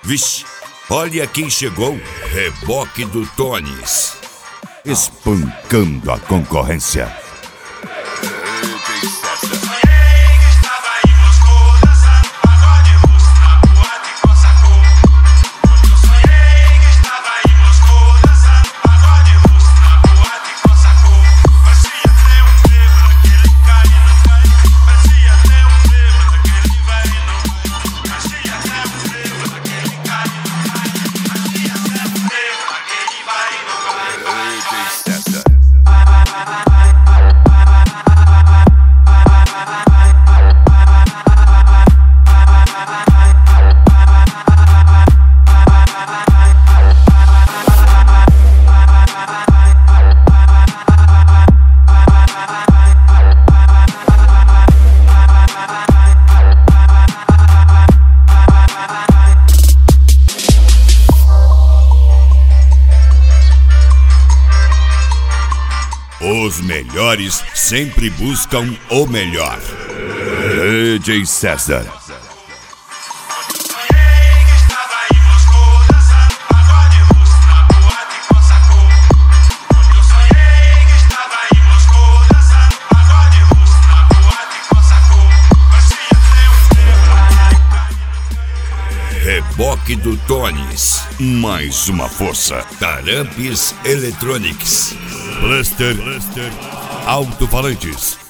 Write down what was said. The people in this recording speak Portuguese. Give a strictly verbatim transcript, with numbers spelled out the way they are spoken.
Vixe, olha quem chegou. Reboque do Tones. Espancando a concorrência. Os melhores sempre buscam o melhor. D J César. Reboque do Tones. Mais uma força. Tarampes Electronics. Blaster, Blaster. Alto-falantes.